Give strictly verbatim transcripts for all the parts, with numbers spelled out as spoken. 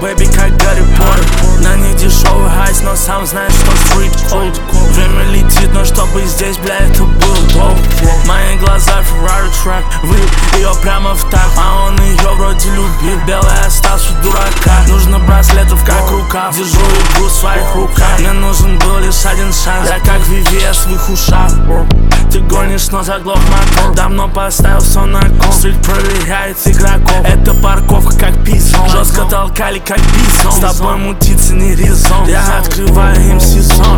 бэйби, как Гарри Поттер. На них дешевый хайс, но сам знаешь, что стрит код. Время летит, но чтобы здесь, бля, это было долго. Мои глаза Ferrari трак, вылил ее прямо в так. А он ее вроде любил, белый остался дурака. Нужно браслетов, как рукав, держу игру в своих руках. Мне нужен был лишь один шанс, я как Вивес в их ушах. Ты гонишь, но заглох мотор, давно поставил все на кон. Стрит проверяет игроков, это парковка как писон. Жестко толкали как бизон, с тобой мутиться не резон. Я открываю им сезон.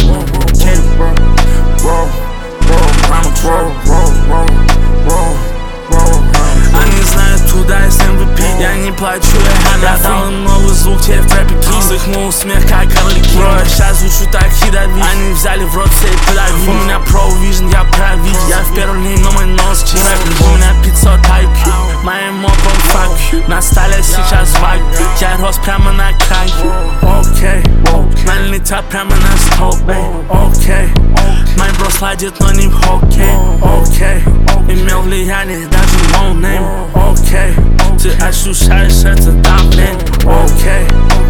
Они знают, куда есть эм ви пи. Я не плачу, я я дал им новый звук, теперь в трэпе кис. Их мой смех, как орлики. Бро, я щас звучу так ядовит. Они взяли в рот все и подавили. У меня про вижн, я провид. Я в первой линии, но мой нос чист. У меня пятьсот ай кью, моим мопом fuck. На столе сейчас вайп, я рос прямо на краю. Окей, мы летят прямо на столбе. Окей, мой бро сладит, но не в хоккей. Окей, имел влияние даже no name. Окей, ты ощущаешь это давление. Окей,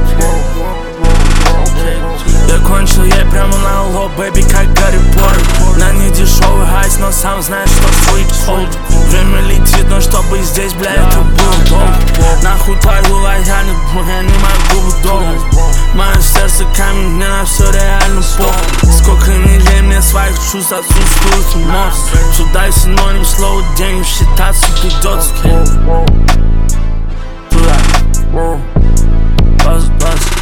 я кончил ей прямо на лоб, бэйби, как Гарри Поттер. На них дешевый хайс, но сам знаешь, что стрит код. Время летит, но чтобы здесь, бля, это было долго. Нахуй твою лояльность, бро, я не могу быть долго. Мое сердце камень, мне на все реально похуй. Сколько недель мне своих чувств отсутствует мозг. Сюда синоним слова, денег считаться придется. Туда, базз, базз.